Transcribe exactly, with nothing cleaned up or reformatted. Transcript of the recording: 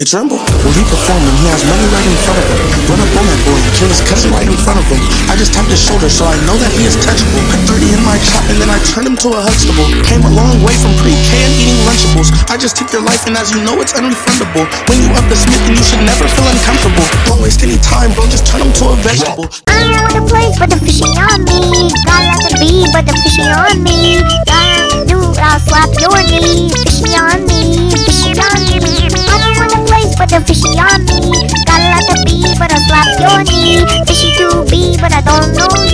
They tremble. When he performing, he has money right in front of him. Run up on that boy and kill his cousin right in front of him. I just tapped his shoulder so I know that he is touchable. Put thirty in my chop and then I turned him to a Huxtable. Came a long way from pre-K and eating Lunchables. I just took your life and as you know it's unrefundable. When you up the Smith and you should never feel uncomfortable. Don't waste any time bro, just turn him to a vegetable. I don't know the place but the fishy on me. Got like a bee but the fishy on me. Gotta do I'll slap your knee. Fishy on me, fishy on me. I don't know the place but the fishy on me. Got like a bee but I'll slap your knee. Fishy to be but I don't know you.